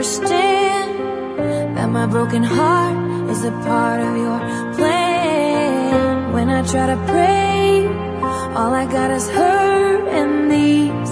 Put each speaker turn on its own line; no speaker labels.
understand that my broken heart is a part of your plan. When I try to pray, all I got is hurt and these